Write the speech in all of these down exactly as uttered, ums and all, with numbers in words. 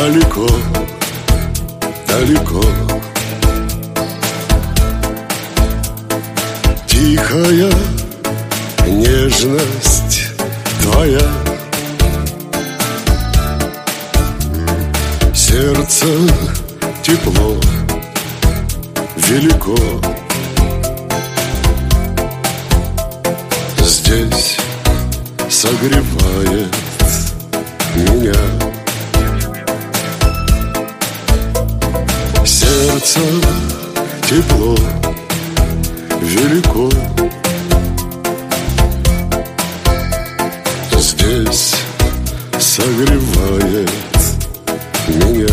далеко, далеко. Тихая нежность твоя, сердце тепло велико. Здесь согревает меня сердце тепло велико. Здесь согревает меня.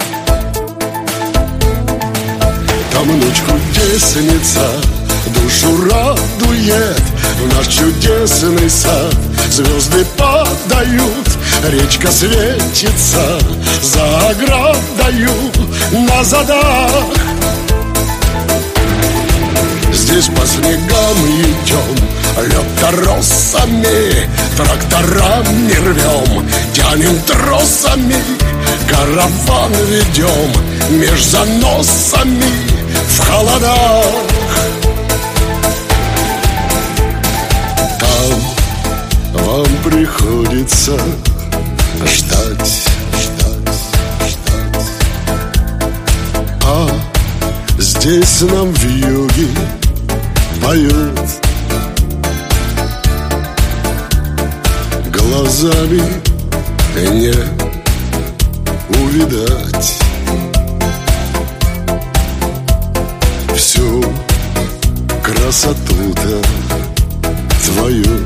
Там ночь кудесница душу радует. В наш чудесный сад звезды падают, речка светится за оградою на задах. Здесь по снегам идем, лед торосами, тракторами рвем, тянем тросами, караван ведем меж заносами в холодах. Там вам приходится ждать, ждать, ждать, а здесь нам вьюги поют. Глазами не увидать всю красоту-то твою.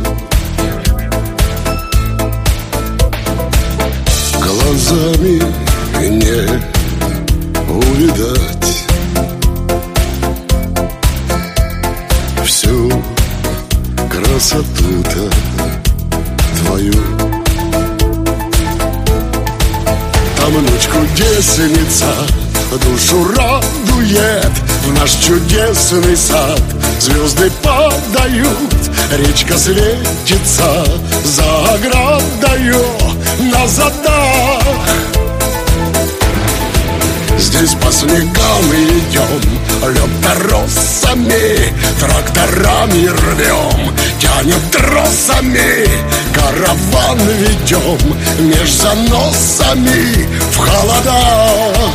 Глазами не увидать всю красоту-то твою. Там ночь кудесница душу радует. В наш чудесный сад звезды падают, речка светится за оградою на задах. Здесь по снегам идем, лед торосами, тракторами рвем, тянем тросами, караван ведем меж заносами в холодах.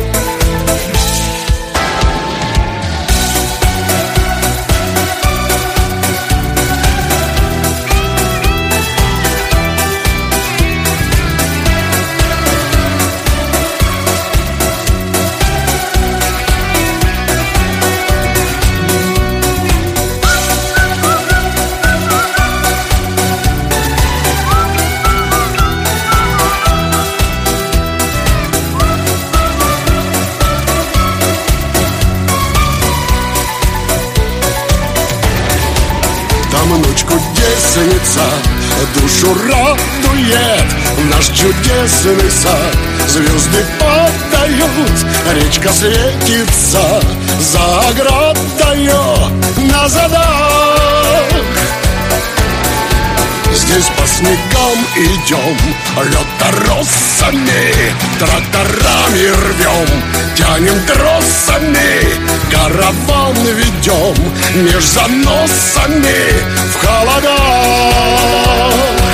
Ночь кудесница душу радует. В наш чудесный сад звезды падают, речка светится за оградою на задах. Здесь по снегам идем, лед торосами, тракторами рвем, тянем тросами, караван ведем меж заносами в холодах.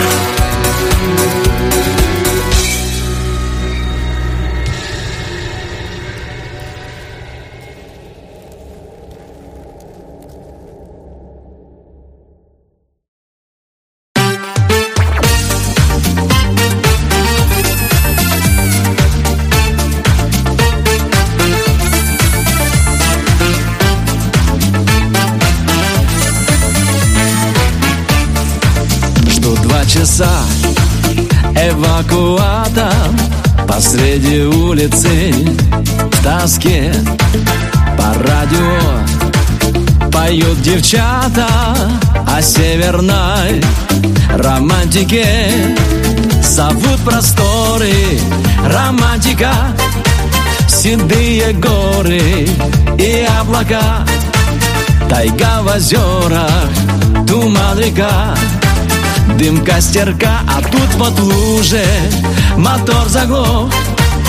Часа эвакуатор посреди улицы в тоске. По радио поют девчата о северной романтике. Зовут просторы романтика, седые горы и облака, тайга в озерах, туман река, дым костерка, а тут вот в луже мотор заглох.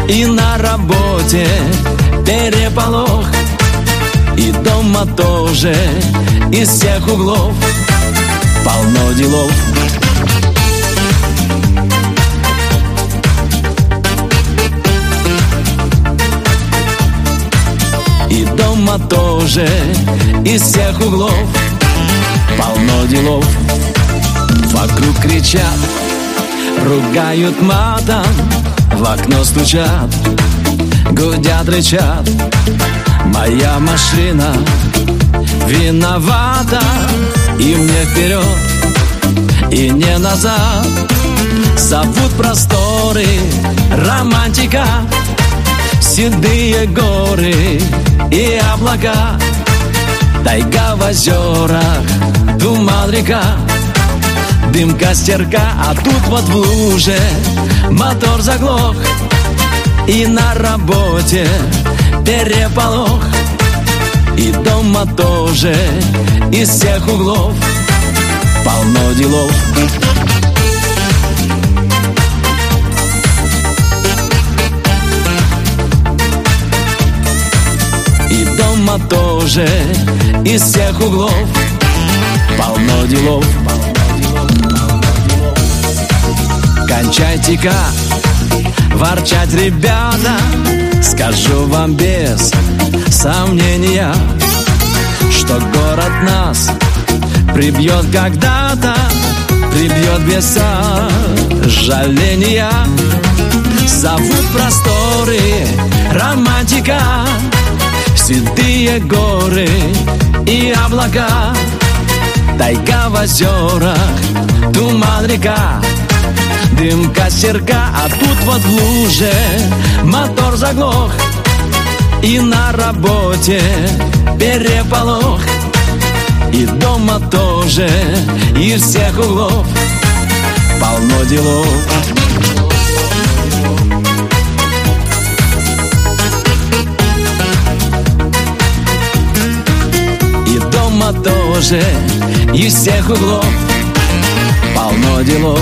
И на работе переполох, и дома тоже из всех углов полно делов. И дома тоже из всех углов полно делов. Вокруг кричат, ругают матом, в окно стучат, гудят, рычат. Моя машина виновата, и мне вперед, и не назад. Зовут просторы романтика, седые горы и облака. Тайга в озерах, туман река, дым костерка, а тут вот в луже мотор заглох. И на работе переполох, и дома тоже из всех углов полно делов. И дома тоже из всех углов полно делов. Кончайте-ка ворчать, ребята, скажу вам без сомнения, что город нас прибьет когда-то, прибьет без сожаления. Зовут просторы романтика, седые горы и облака. Тайга в озерах, туман река, дым костерка, а тут вот в луже мотор заглох. И на работе переполох, и дома тоже из всех углов полно делов. И дома тоже из всех углов полно делов.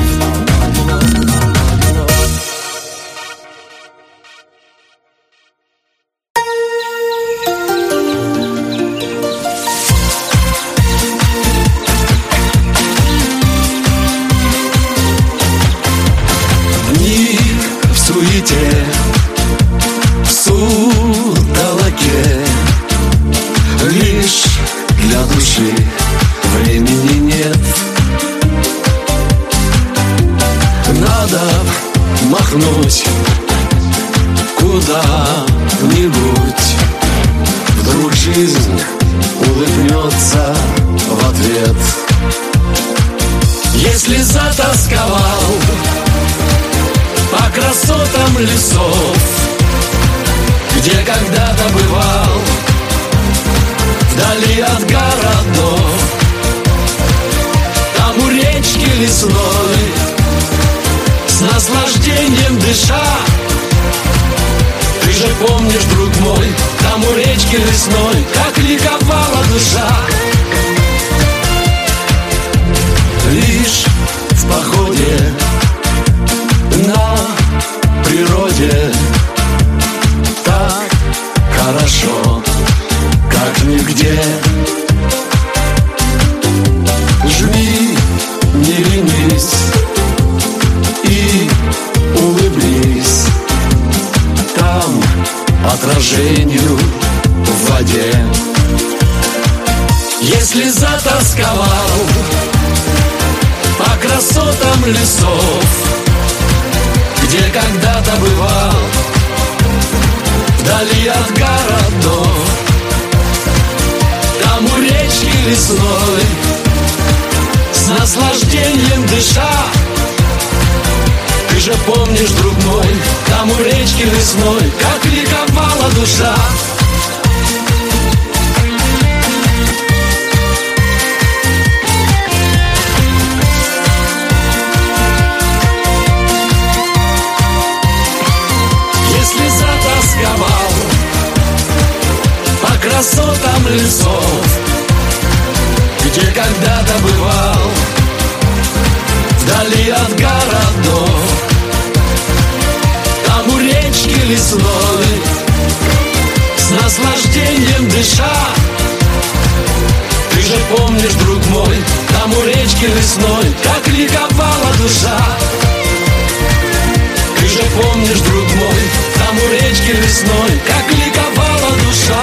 Куда-нибудь вдруг жизнь улыбнется в ответ. Если затасковал по красотам лесов, где когда-то бывал, вдали от городов, там у речки лесной, с наслаждением дыша. Ты же помнишь, друг мой, там у речки лесной, как ликовала душа. Лишь в походе на природе так хорошо, как нигде. Жми, не ленись и улыбнись там отражению в воде. Если затасковал по красотам лесов, где когда-то бывал, вдали от городов, там у речки лесной, с наслаждением дыша. Ты же помнишь, друг мой, там у речки лесной, как ликовала душа. Если затасковал по красотам лесов, где когда-то бывал, вдали от городов, там у речки лесной, там у речки лесной, как ликовала душа. Ты же помнишь, друг мой, там у речки лесной, как ликовала душа.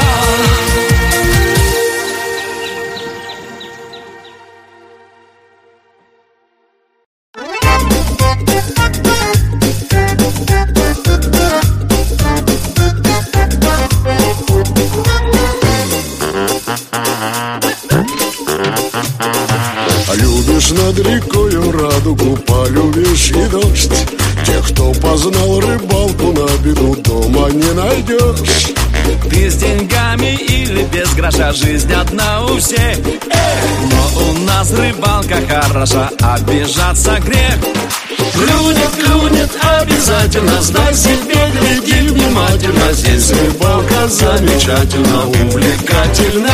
Любишь над рекою радугу, полюбишь и дождь. Тех, кто познал рыбалку, на беду дома не найдешь. Ты с деньгами или без гроша, жизнь одна у всех. Но у нас рыбалка хороша, обижаться грех. Клюнет, клюнет обязательно, знай себе, гляди внимательно. Здесь рыбалка замечательно, увлекательна.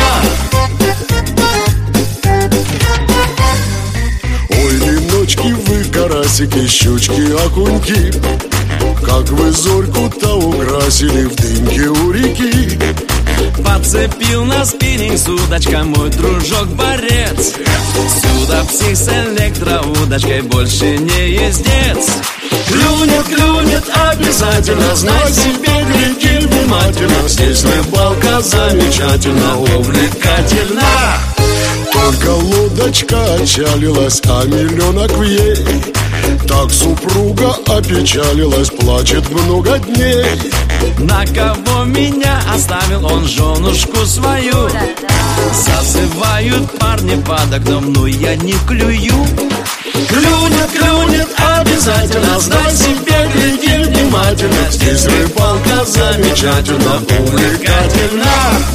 Ой, леночки вы, карасики, щучки, окуньки, как вы зорьку-то украсили в дымке у реки. Подцепил на спиннинг с удочкой мой дружок-борец. Сюда псих с электроудочкой, больше не ездец. Клюнет, клюнет обязательно, знай себе, гляди внимательно. Здесь рыбалка замечательно, увлекательна. Только лодочка отчалилась, а миллионок в ей. Так супруга опечалилась, плачет много дней. На кого меня оставил он женушку свою? Зазывают парни под окном, но я не клюю. Клюнет, клюнет обязательно, знай себе, гляди внимательно. Здесь рыбалка замечательно, увлекательна.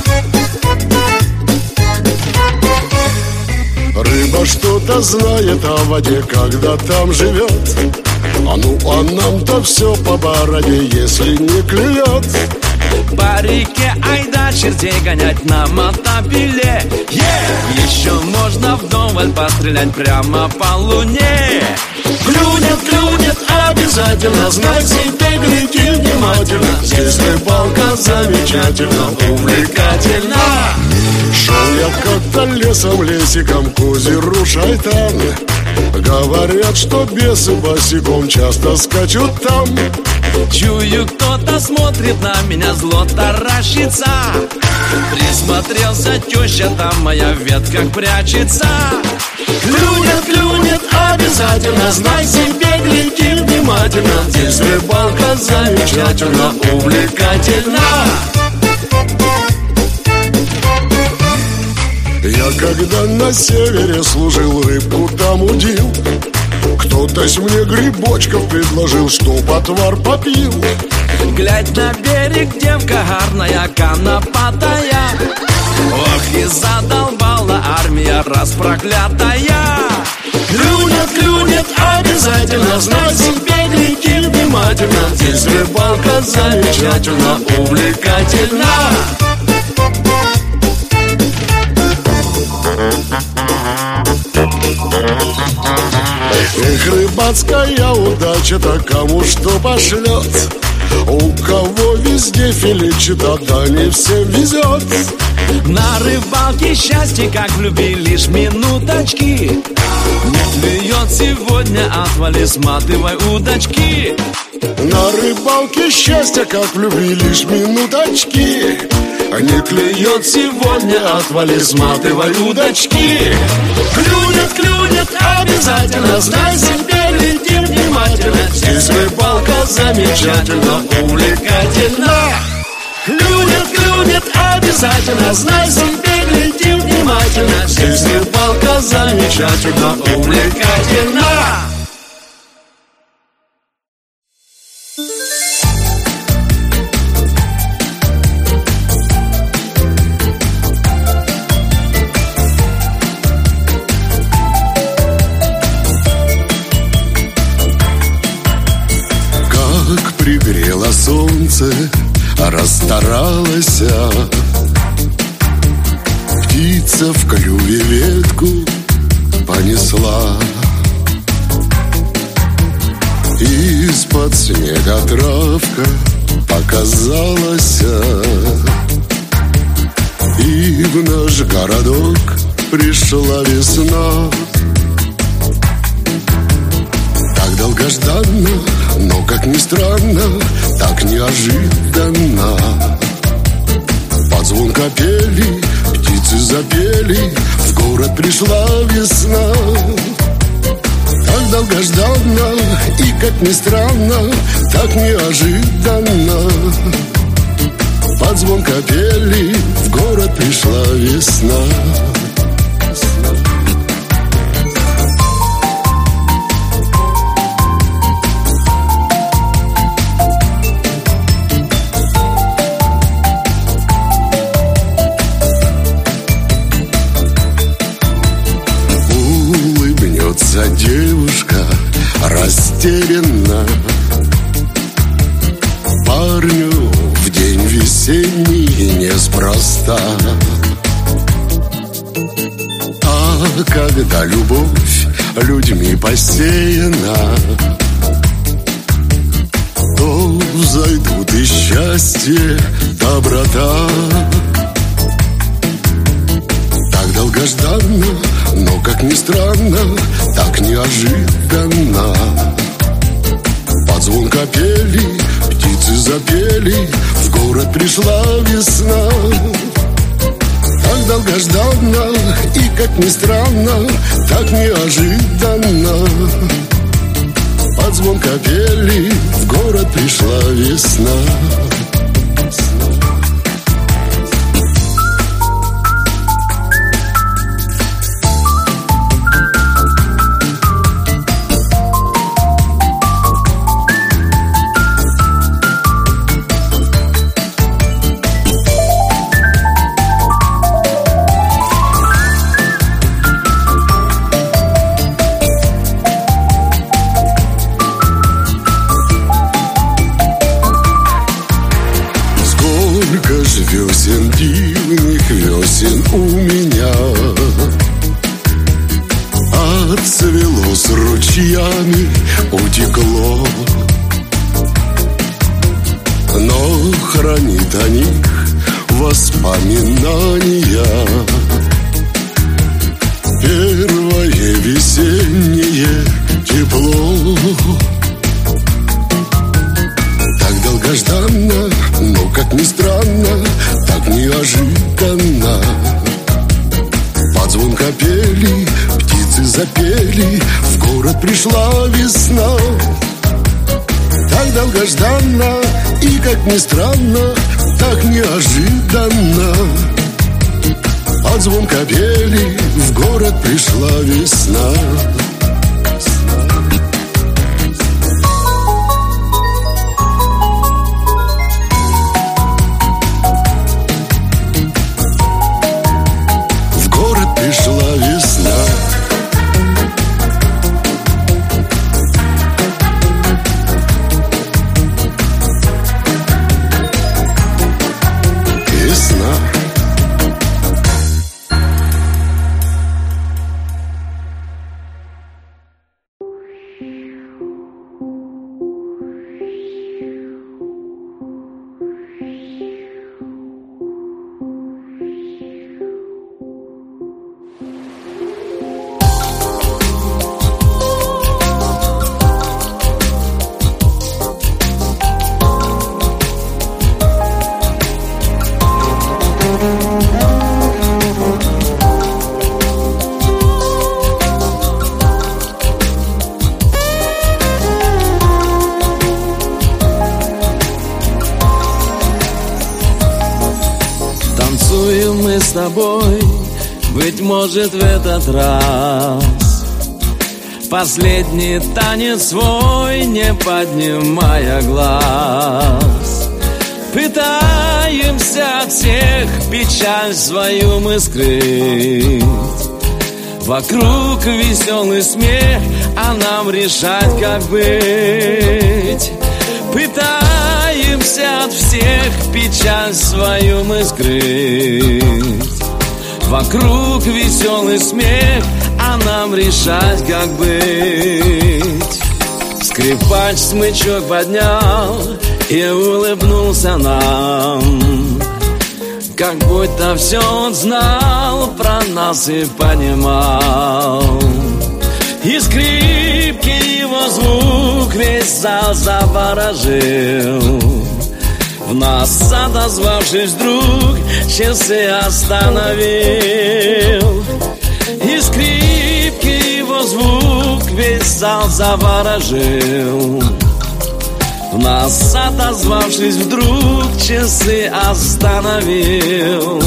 Рыба что-то знает о воде, когда там живет. А ну, а нам-то все по бороде, если не клюет. По реке айда чертей гонять на мотопиле. yeah! Еще можно вдоволь пострелять прямо по луне. Клюнет, клюнет обязательно, знай себе, гляди внимательно. Здесь рыбалка замечательно, увлекательна. Шел я как-то лесом, лесиком к озеру Шайтан. Говорят, что бесы босиком часто скачут там. Чую, кто-то смотрит на меня, зло таращится. Присмотрелся, теща, там моя в ветках прячется. Клюнет, клюнет обязательно, знай себе, гляди внимательно. Здесь рыбалка замечательно, увлекательна. Я когда на севере служил, рыбку там удил. Кто-то мне грибочков предложил, чтоб отвар попил. Глядь на берег, девка гарная, конопатая. Ох, и задолбала армия распроклятая. Клюнет, клюнет обязательно, знай себе, гляди внимательно. Здесь рыбалка замечательно, увлекательна. Эх, рыбацкая удача-то кому что пошлет. У кого везде филичит, а да не всем везет. На рыбалке счастье, как в любви, лишь минуточки. Не клюет сегодня, отвали, сматывай удочки. На рыбалке счастье, как в любви, лишь минуточки. Не клюет сегодня, отвали, сматывай удочки. Клюнет, клюнет обязательно, знай себе, гляди внимательно. Здесь рыбалка замечательно, увлекательна. Клюнет, клюнет обязательно, знай себе, гляди внимательно. Здесь рыбалка замечательно, увлекательна. Пригрело солнце, расстаралась, птица в клюве ветку понесла. Из-под снега травка показалась, и в наш городок пришла весна. долгожданно, но, как ни странно, так неожиданно. Под звон капели птицы запели, в город пришла весна. Так долгожданно и, как ни странно, так неожиданно. Под звон капели в город пришла весна. Улыбнется девушка растерянно парню в день весенний неспроста. А когда любовь людьми посеяна, то взойдут и счастье, доброта. Так долгожданно, но, как ни странно, так неожиданно. Под звон капели птицы запели, в город пришла весна. Так долгожданно и, как ни странно, так неожиданно. Под звон капели в город пришла весна. Весен, дивных весен у меня отцвело, с ручьями утекло, но хранит о них воспоминания. Первое весеннее тепло. Так долгожданно, но, как ни странно, так неожиданно. Под звон капели птицы запели, в город пришла весна. Так долгожданно и, как ни странно, так неожиданно. Под звон капели в город пришла весна. Пришла весна. Весна. Танцуем мы с тобой, быть может, в этот раз последний танец свой, не поднимая глаз. Пытаемся от всех печаль свою мы скрыть. Вокруг веселый смех, а нам решать, как быть. Пытаемся от всех печаль свою мы скрыть. Вокруг веселый смех, а нам решать, как быть. Скрипач смычок поднял и улыбнулся нам, как будто все он знал про нас и понимал. И скрип скрипки его звук весь зал заворожил. В нас отозвавшись вдруг, часы остановил. И скрипки его звук весь зал заворожил. В нас отозвавшись вдруг, часы остановил.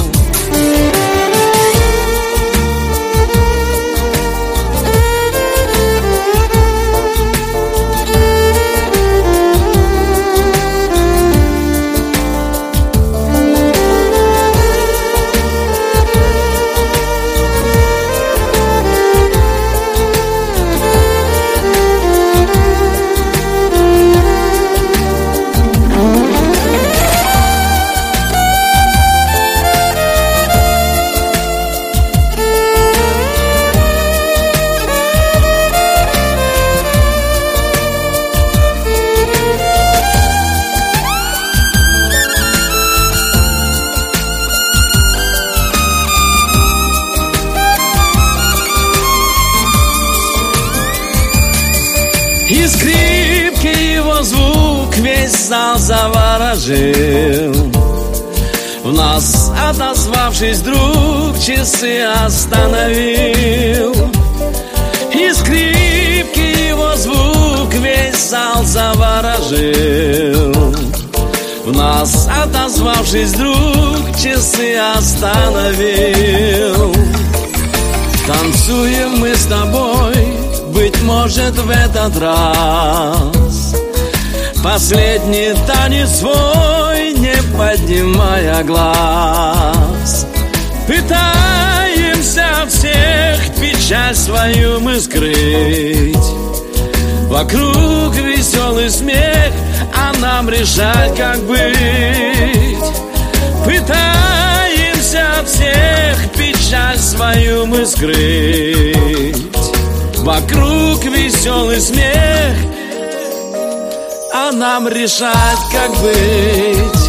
И скрипки его звук весь зал заворожил. В нас отозвавшись вдруг, часы остановил. И скрипки его звук весь зал заворожил. В нас отозвавшись вдруг, часы остановил. Танцуем мы с тобой, быть может, в этот раз последний танец свой, не поднимая глаз. Пытаемся от всех печаль свою мы скрыть. Вокруг веселый смех, а нам решать, как быть. Пытаемся от всех печаль свою мы скрыть. Вокруг веселый смех, а нам решать, как быть.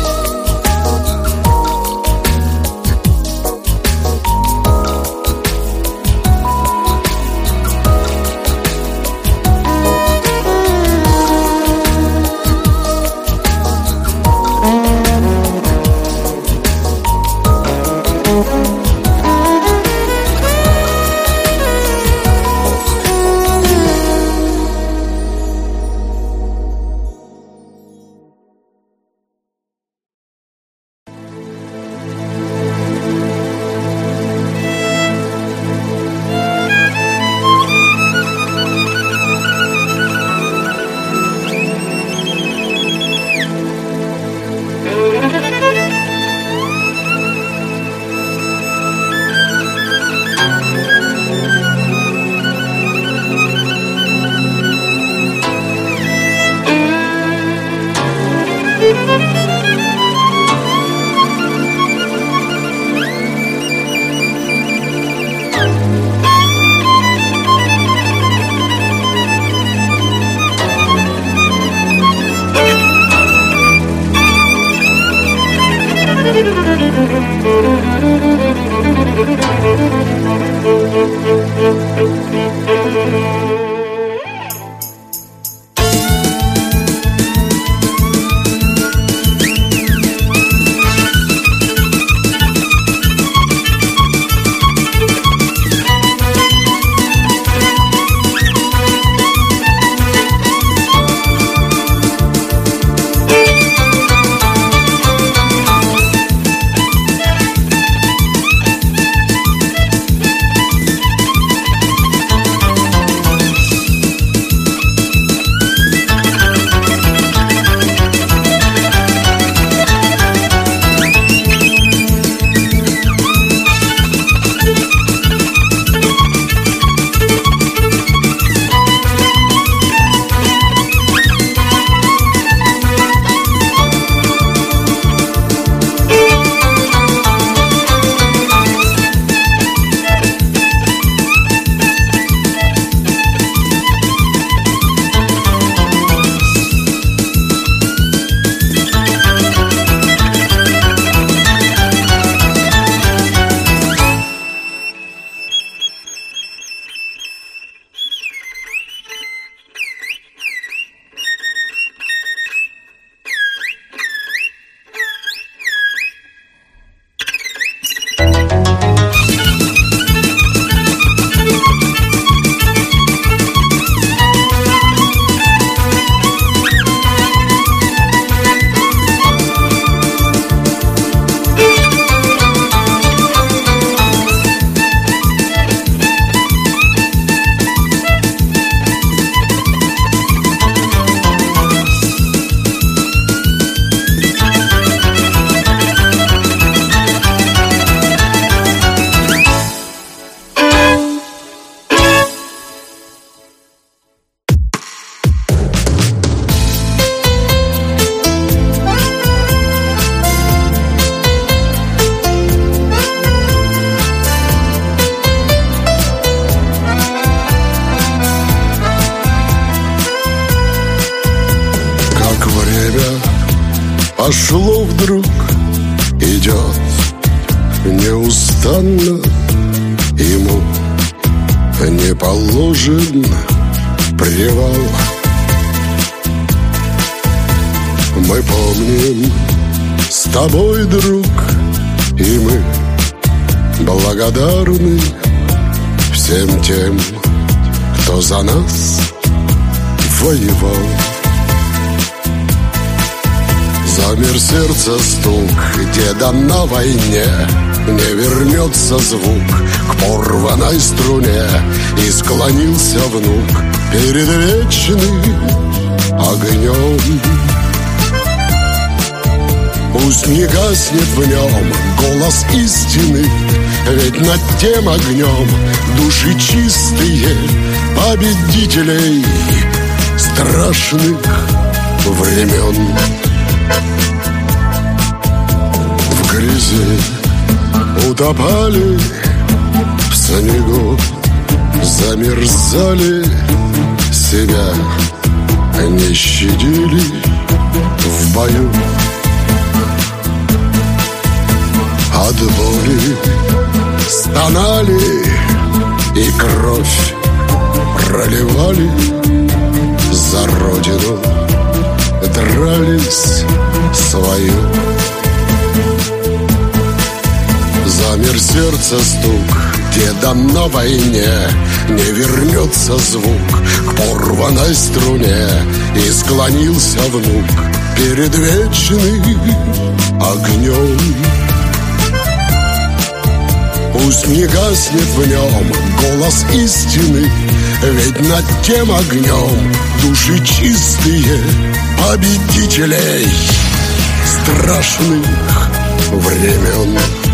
Пошло вдруг, идет неустанно, ему не положен привал. Мы помним с тобой, друг, и мы благодарны всем тем, кто за нас воевал. Замер сердца стук, деда на войне, не вернется звук к порванной струне, и склонился внук перед вечным огнем. Пусть не гаснет в нем голос истины, ведь над тем огнем души чистые победителей страшных времен. В грязи утопали, в снегу замерзали, себя не щадили в бою. От боли стонали и кровь проливали, за родину дрались свою. Замер сердца стук, деда на войне, не вернется звук к порванной струне, и склонился внук перед вечным огнем. Пусть не гаснет в нем голос истины, ведь над тем огнем души чистые победителей страшных времен.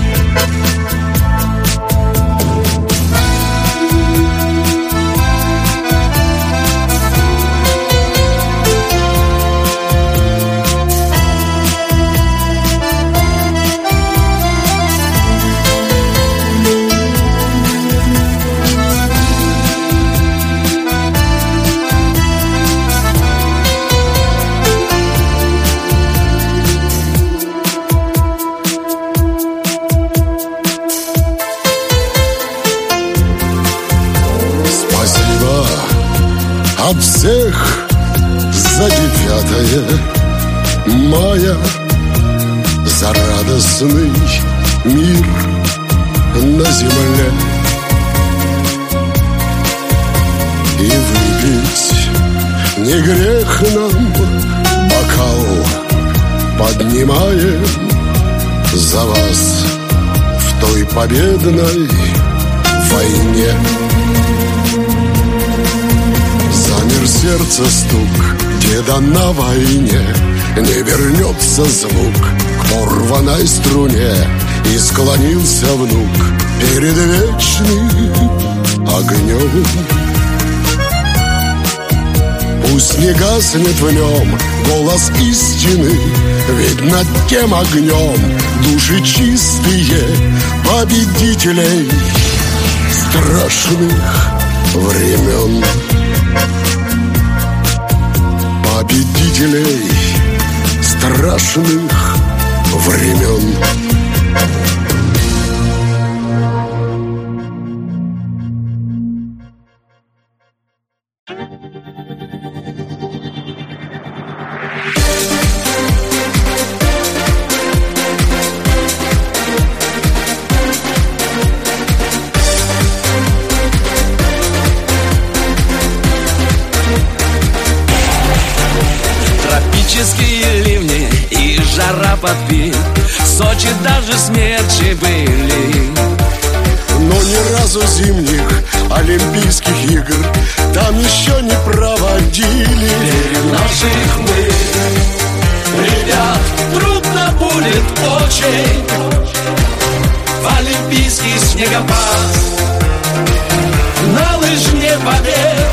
От всех за девятое мая, за радостный мир на земле. И выпить не грех нам, бокал поднимаем за вас в той победной войне. Замер сердца стук, деда на войне, не вернется звук к порванной струне, и склонился внук перед вечным огнем. Пусть не гаснет в нем голос истины, ведь над тем огнем души чистые победителей страшных времен. Победителей страшных времен. Ливни и жара под пик, в Сочи даже смерчи были. Но ни разу зимних Олимпийских игр там еще не проводили. Верим наших мы, ребят, трудно будет очень. В олимпийский снегопад на лыжне побед.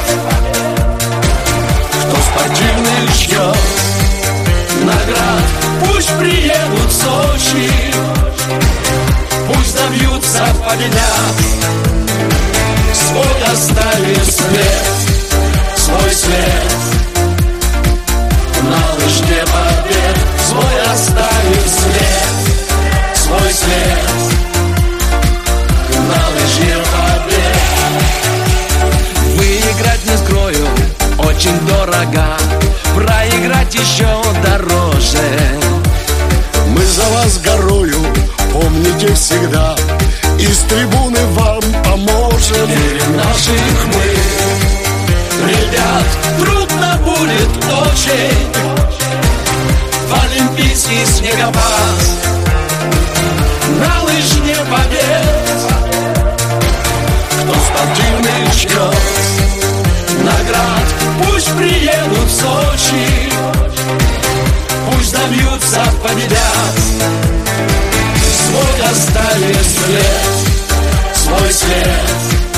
Кто спортивный ждет наград, пусть приедут в Сочи, пусть добьются победят, свой оставив след, свой след на лыжне побед, свой оставив. врага проиграть еще дороже. Мы за вас горою, помните всегда, и с трибуны вам поможем. Верим наших мы, ребят, трудно будет очень. В олимпийский снегопад, на лыжне побед. Кто спортивный ждет наград, пусть приедут в Сочи, пусть добьются, победят. Свой оставит след, свой след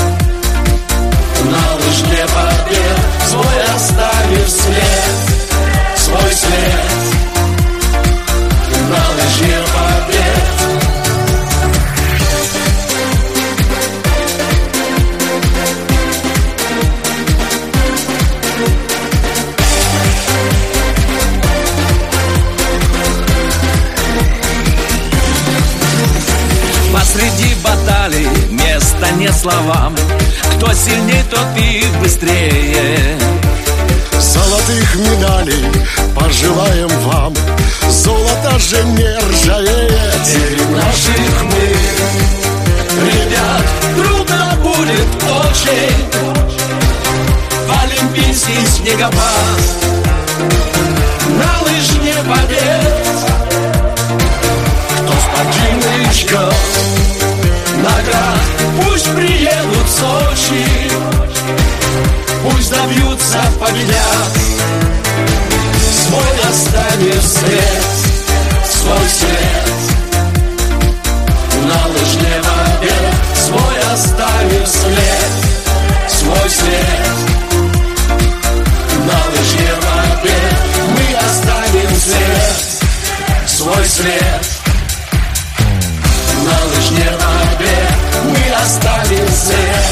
на лыжне побед. Свой оставит след, свой след на лыжне побед. Посреди баталий места нет словам. Кто сильней, тот и быстрее. Золотых медалей пожелаем вам, золото же не ржавеет. Верим наших мы, ребят, трудно будет очень. В олимпийский снегопад, на лыжне побед. Кто спортивный ждет наград, пусть приедут в Сочи, пусть добьются, победят. Свой оставив след, свой след на лыжне побед. Свой оставив след, свой след на лыжне побед. Мы оставим след, свой след на лыжне побед. Мы оставим след.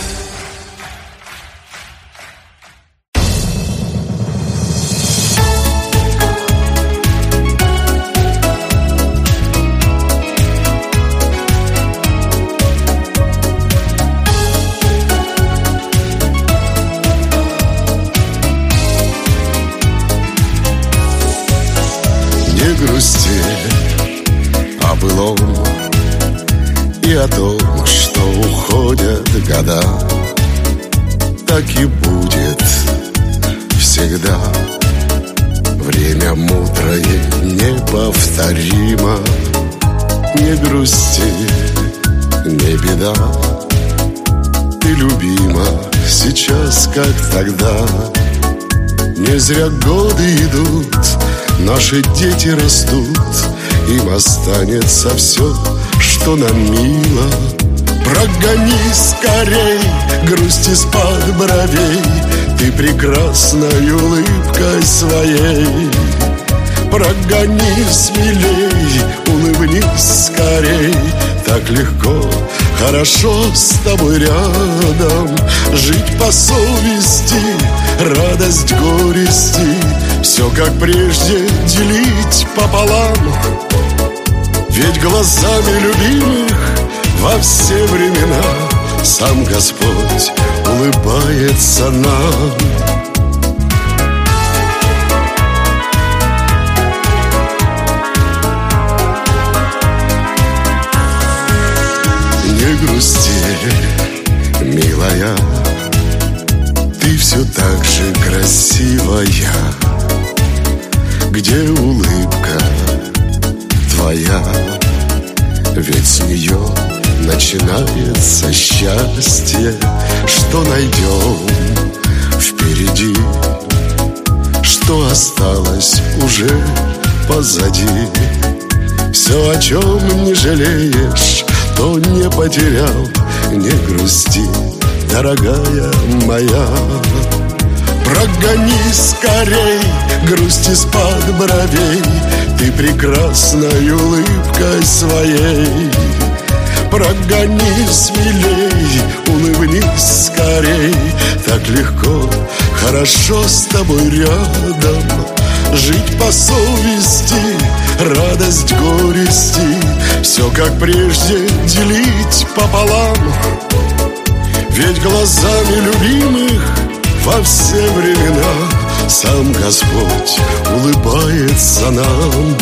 Не грусти о былом и о том, что уходят года. Так и будет всегда. Время мудрое, неповторимо. Не грусти, не беда. Ты любима сейчас, как тогда. Не зря годы идут, наши дети растут, им останется все, что нам мило. Прогони скорей грусть из-под бровей, ты прекрасной улыбкой своей. Прогони смелей, улыбнись скорей, так легко, хорошо с тобой рядом. Жить по совести, радость горести, все как прежде делить пополам. Ведь глазами любимых во все времена сам Господь улыбается нам. Не грусти, милая, ты все так же красивая. Где улыбка твоя? Ведь с нее начинается счастье. Что найдем впереди, что осталось уже позади. Все, о чем не жалеешь, то не потерял. Не грусти, дорогая моя. Прогони скорей грусть из-под бровей, ты прекрасной улыбкой своей. Прогони смелей, улыбнись скорей, так легко, хорошо с тобой рядом. Жить по совести, радость горести, все как прежде делить пополам. Ведь глазами любимых во все времена сам Господь улыбается нам.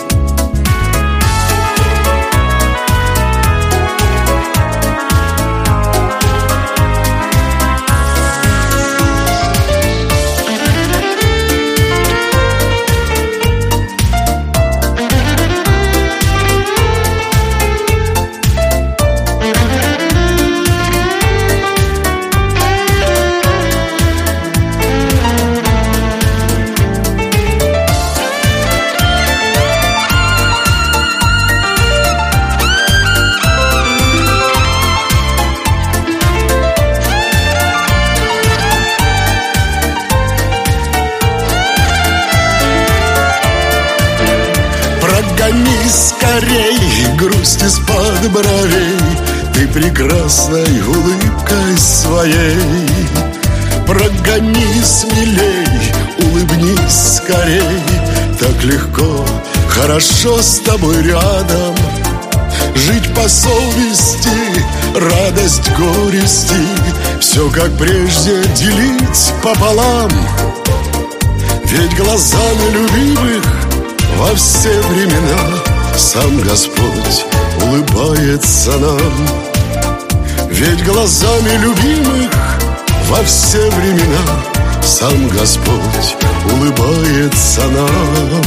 Прогони скорей грусть из-под бровей, ты прекрасной улыбкой своей. Прогони смелей, улыбнись скорей, так легко, хорошо с тобой рядом. Жить по совести, радость, горести, все как прежде делить пополам. Ведь глазами любимых во все времена сам Господь улыбается нам. Ведь глазами любимых во все времена сам Господь улыбается нам.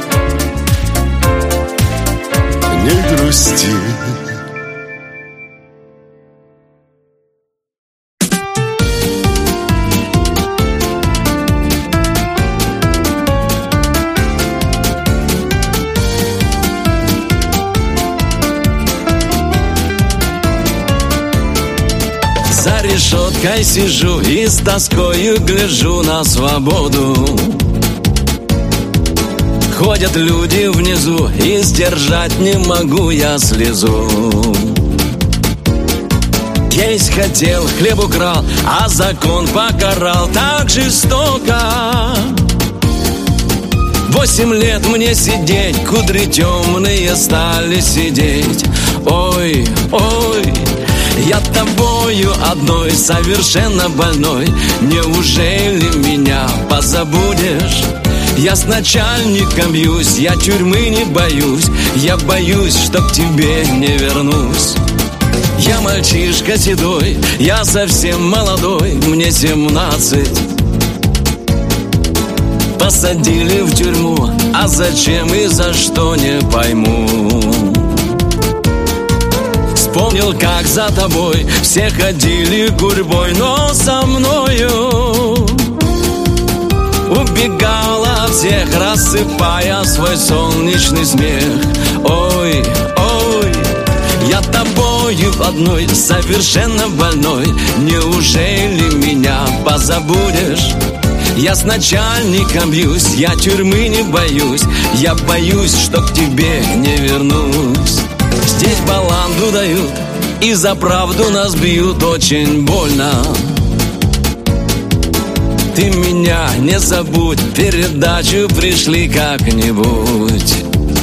Не грусти. За решеткой сижу и с тоскою гляжу на свободу. Ходят люди внизу, и сдержать не могу я слезу. Есть хотел, хлеб украл, а закон покарал так жестоко. Восемь лет мне сидеть, кудри темные стали сидеть. Ой, ой, я тобою одной совершенно больной. Неужели меня позабудешь? Я с начальником бьюсь, я тюрьмы не боюсь. Я боюсь, что к тебе не вернусь. Я мальчишка седой, я совсем молодой, мне семнадцать. Посадили в тюрьму, а зачем и за что не пойму. Вспомнил, как за тобой все ходили гурьбой, но со мною убегала от всех, рассыпая свой солнечный смех. Ой, ой, я тобою одной совершенно больной. Неужели меня позабудешь? Я с начальником бьюсь, я тюрьмы не боюсь. Я боюсь, что к тебе не вернусь. Здесь баланду дают, и за правду нас бьют очень больно. Ты меня не забудь, передачу пришли как-нибудь.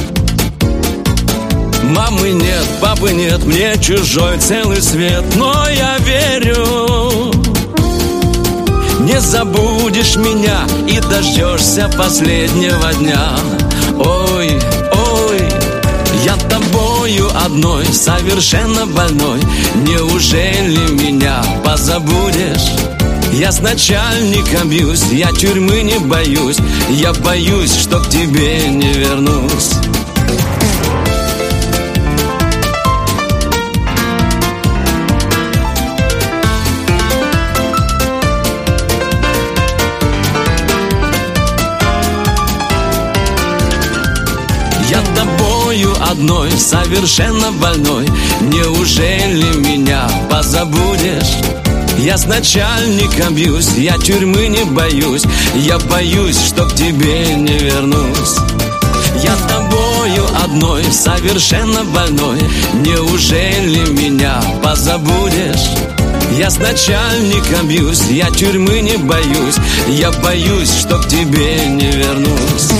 Мамы нет, папы нет, мне чужой целый свет, но я верю, не забудешь меня и дождешься последнего дня. Ой, ой, я тобою одной совершенно больной. Неужели меня позабудешь? Я с начальником бьюсь, я тюрьмы не боюсь. Я боюсь, что к тебе не вернусь. Я тобою одной совершенно больной. Неужели меня позабудешь? Я с начальником бьюсь, я тюрьмы не боюсь. Я боюсь, что к тебе не вернусь. Я тобою одной совершенно больной. Неужели меня позабудешь? Я с начальником бьюсь, я тюрьмы не боюсь. Я боюсь, что к тебе не вернусь.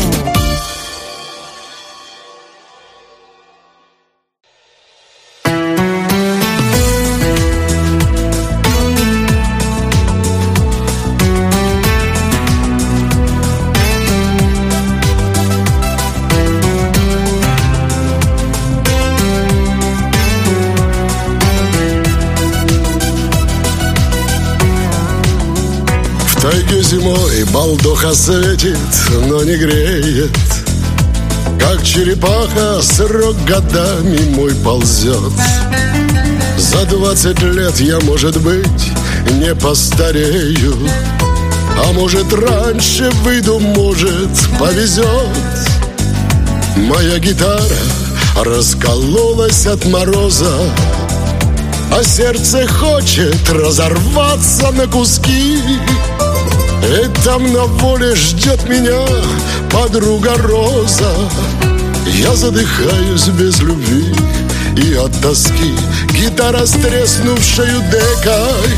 В тайге зимой балдоха светит, но не греет. Как черепаха срок годами мой ползет. За двадцать лет я, может быть, не постарею, а может раньше выйду, может повезет. Моя гитара раскололась от мороза, а сердце хочет разорваться на куски. И там на воле ждет меня подруга Роза. Я задыхаюсь без любви и от тоски. Гитара с треснувшею декой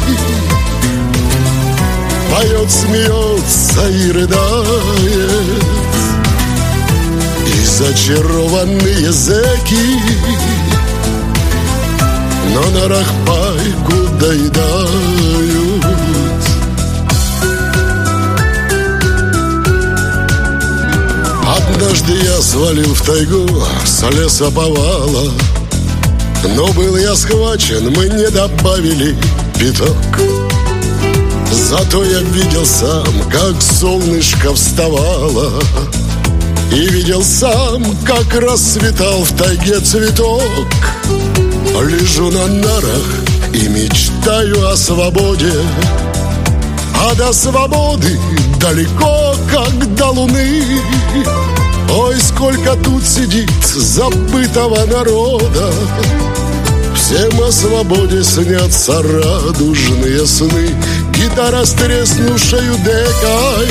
поет, смеется и рыдает. И зачарованные зэки на норах пайку доедают. Однажды я свалил в тайгу с лесоповала, но был я схвачен, мы не добавили пяток. Зато я видел сам, как солнышко вставало, и видел сам, как расцветал в тайге цветок. Лежу на нарах и мечтаю о свободе, а до свободы далеко, как до луны. Ой, сколько тут сидит забытого народа. Всем о свободе снятся радужные сны. Гитара с треснувшею декой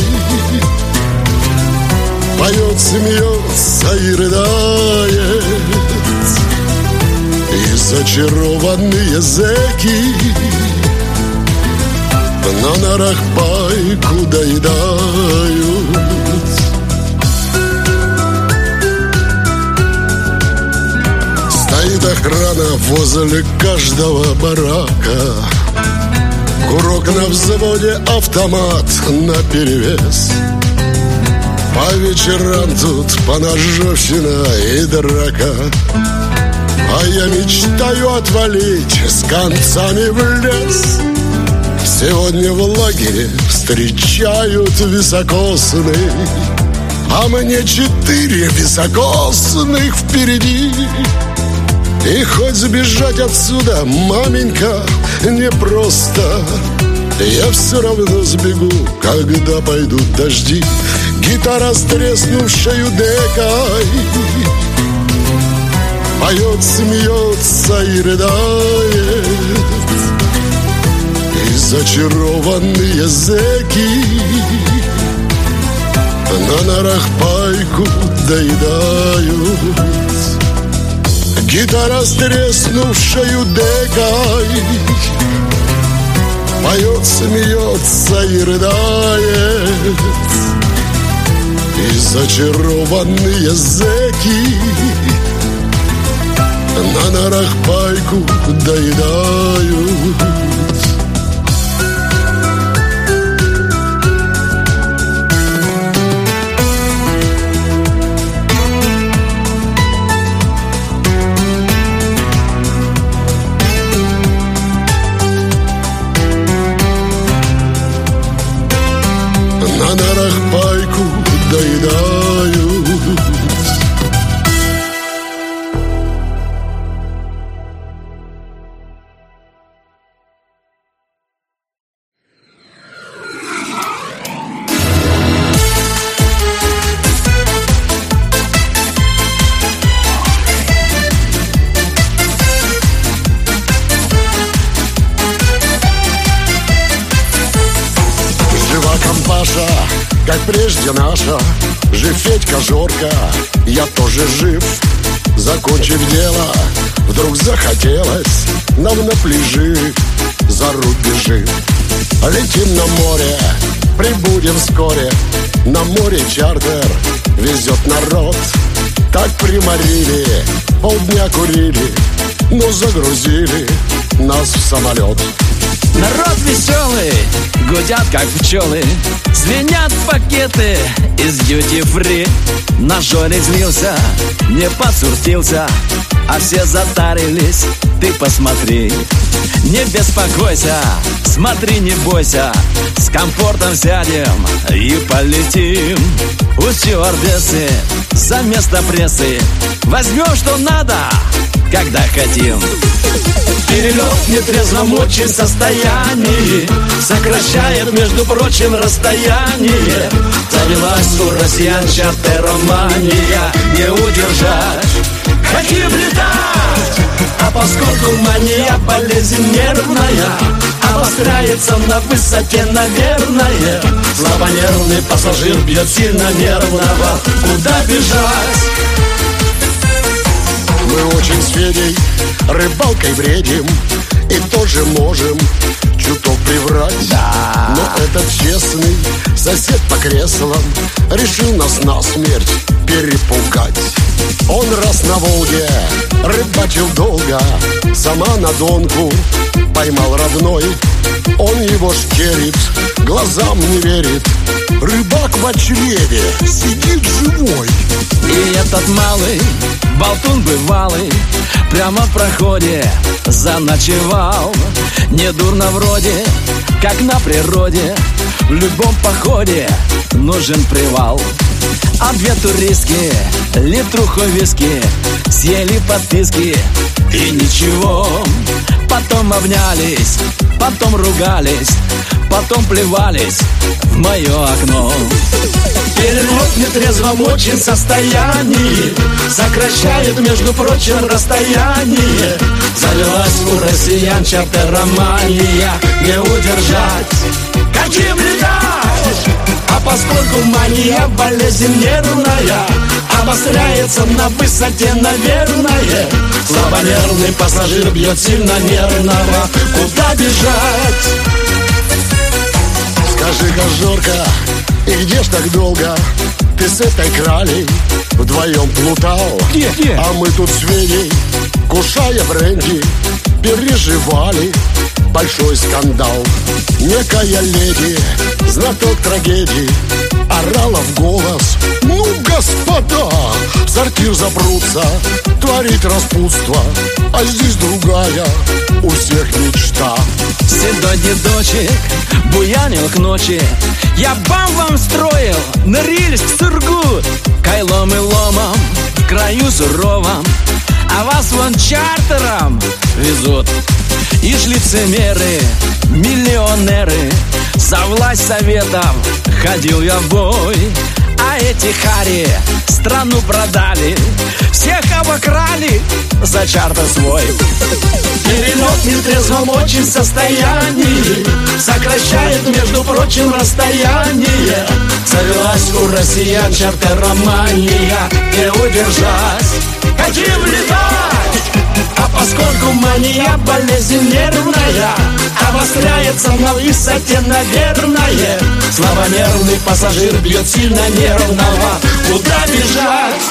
поет, смеется и рыдает. И зачарованные зэки на норах пайку доедают. Стоит охрана возле каждого барака, курок на взводе, автомат наперевес. По вечерам тут поножовщина и драка, а я мечтаю отвалить с концами в лес. Сегодня в лагере встречают високосных, а мне четыре високосных впереди. И хоть сбежать отсюда, маменька, непросто, я все равно сбегу, когда пойдут дожди. Гитара с треснувшею декой поет, смеется и рыдает. И зачарованные зэки на норах пайку доедают. Гитара с треснувшею декой поет, смеется и рыдает. И зачарованные зэки на норах пайку доедают. На норах пайку доедают. Компаша, как прежде наша, жив Федька, Жорка, я тоже жив. Закончив дело, вдруг захотелось нам на пляжи за рубежи. Летим на море, прибудем вскоре. На море чартер везет народ. Так приморили, полдня курили, но загрузили нас в самолет. Народ веселый, гудят, как пчелы, звенят пакеты из дьюти-фри. Наш Жорик злился, не подсуртился, а все затарились, ты посмотри. Не беспокойся, смотри, не бойся, с комфортом сядем и полетим. У стюардессы за место прессы возьмем, что надо, когда хотим. Перелет в нетрезвом очень состоянии сокращает, между прочим, расстояние. Завелась у россиян чартеромания, не удержать, хотим летать. А поскольку мания болезнь нервная, обостряется на высоте, наверное, слабонервный пассажир бьет сильно нервного. Куда бежать? Мы очень с Федей рыбалкой бредим и тоже можем чуток приврать. Да. Но этот честный сосед по креслам решил нас насмерть перепугать. Он раз на Волге рыбачил долго, сама на донку поймал родной. Он его шкерит, глазам не верит, рыбак в чреве сидит живой. И этот малый болтун бывалый прямо в проходе заночевал. Недурно вроде, как на природе, в любом походе нужен привал. А две туристки литруху виски съели подписки и ничего. Потом обнялись, потом ругались, потом плевались в мое окно. Перелет в нетрезвом очень состоянии сокращает, между прочим, расстояние. Завелась у россиян чартеромания, не удержать, хотим летать. А поскольку мания болезнь нервная, обостряется на высоте, наверное, слабонервный пассажир бьет сильно нервного. Куда бежать? Скажи-ка, Жорка, и где ж так долго ты с этой кралей вдвоем плутал? Где, где? А мы тут с Федей, кушая бренди, переживали большой скандал. Некая леди, знаток трагедии, орала в голос: ну, господа, в сортир запрутся творить распутство, а здесь другая у всех мечта. Седой дедочек буянил к ночи, я бам вам строил Норильск, Сургут, кайлом и ломом в краю суровом, а вас вон чартером везут. И ж лицемеры, миллионеры, за власть советом ходил я в бой. А эти хари страну продали, всех обокрали за чартер свой. Перелет в нетрезвом очень состоянии сокращает, между прочим, расстояние. Завелась у россиян чартеромания, не удержать, хотим летать. А поскольку мания болезнь нервная, обостряется на высоте, наверное, слабонервный пассажир бьет сильно нервного. Куда бежать?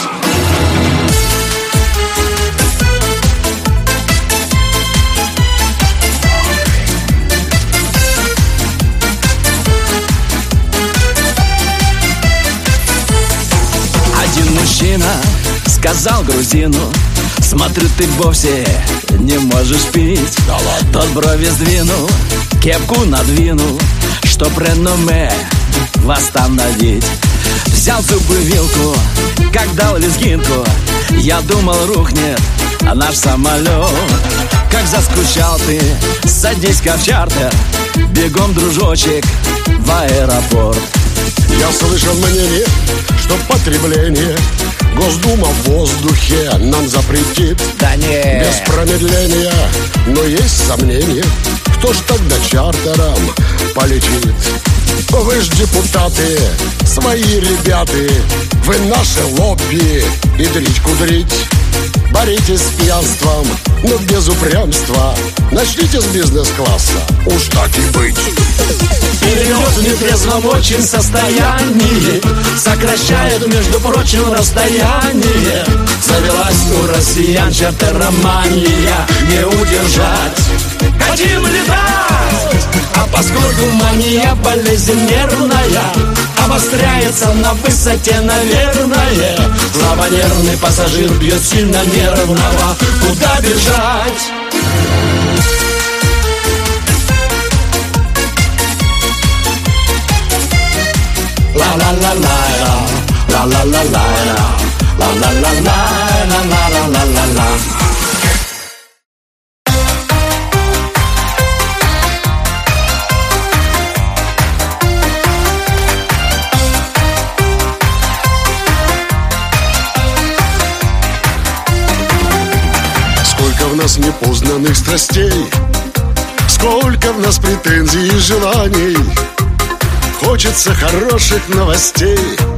Один мужчина сказал грузину: смотрю, ты вовсе не можешь пить. Да ладно. Тот брови сдвинул, кепку надвинул, чтоб реноме восстановить. Взял зубы вилку, как дал лезгинку, я думал, рухнет наш самолет. Как заскучал ты, садись-ка в чартер, бегом, дружочек, в аэропорт. Я слышал мнение, что потребление Госдума в воздухе нам запретит. Да не. Без промедления, но есть сомнения, кто ж тогда чартером полетит? Вы ж депутаты, свои ребята, вы наше лобби и дрить-кудрить. Боритесь с пьянством, но без упрямства. Начните с бизнес-класса, уж так и быть. Перелет в нетрезвом очень состоянии сокращает, между прочим, расстояние. Завелась у россиян чартеромания, не удержать, хотим летать. А Поскольку мания болезнь нервная, обостряется на высоте, наверное. Слабонервный пассажир бьет сильно нервного. Куда бежать? Ла-ла-ла-ла-ла, ла-ла-ла-ла-ла, ла-ла-ла-ла, ла-ла-ла-ла-ла. Сколько в нас непознанных страстей, сколько в нас претензий и желаний. Хочется хороших новостей,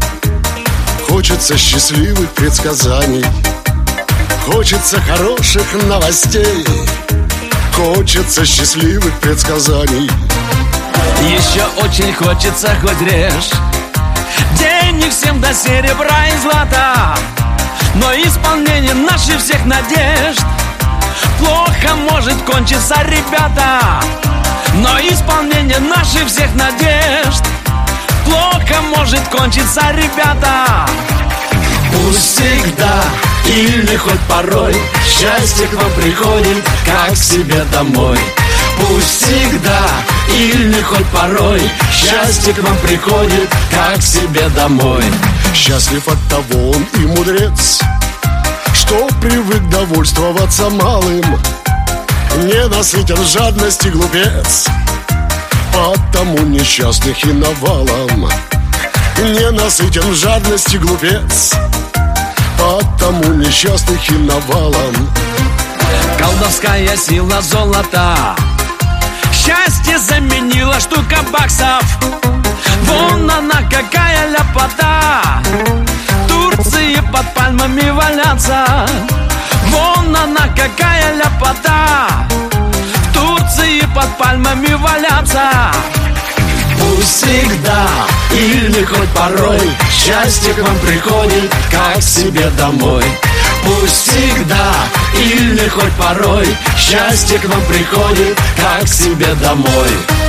хочется счастливых предсказаний. Хочется хороших новостей, хочется счастливых предсказаний. Еще очень хочется хоть режь, денег всем до серебра и злата, но исполнение наших всех надежд плохо может кончиться, ребята. Но исполнение наших всех надежд плохо может кончиться, ребята. Пусть всегда или хоть порой счастье к вам приходит, как к себе домой. Пусть всегда или хоть порой счастье к вам приходит, как к себе домой. Счастлив от того он и мудрец, что привык довольствоваться малым. Не насытен жадности глупец, потому несчастных и навалом. Не насытен жадности глупец, потому несчастных и навалом. Колдовская сила золота счастье заменила штука баксов. Вон она какая ляпота, Турции под пальмами валяться. Вон она какая ляпота, Турции под пальмами валяться. Пусть всегда или хоть порой счастье к вам приходит, как к себе домой. Пусть всегда или хоть порой счастье к вам приходит, как к себе домой.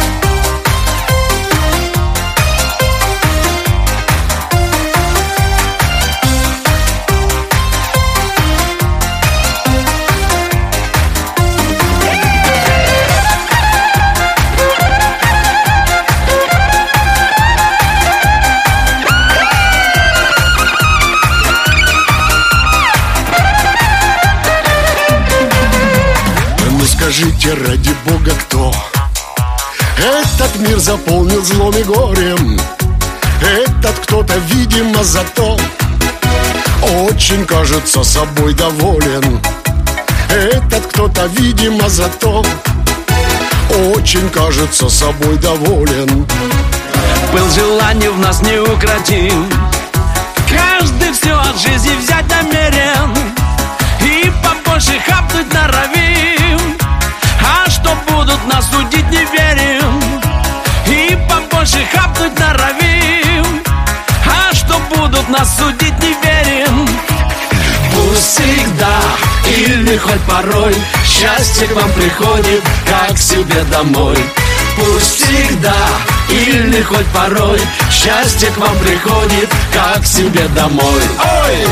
Скажите, ради Бога, кто этот мир заполнил злом и горем? Этот кто-то, видимо, зато очень, кажется, собой доволен. Этот кто-то, видимо, зато очень, кажется, собой доволен. Пыл желаний в нас неукротим, каждый все от жизни взять намерен и побольше хапнуть норовим. А что будут нас судить, не верим, и побольше хапнуть норовим. А что будут нас судить, не верим. Пусть всегда или хоть порой счастье к вам приходит, как к себе домой. Пусть всегда или хоть порой счастье к вам приходит, как к себе домой. Ой!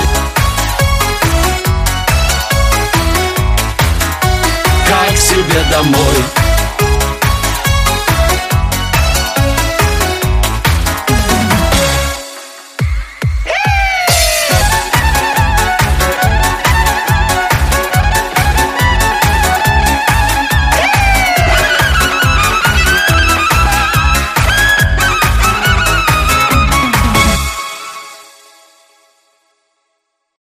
Как к себе домой.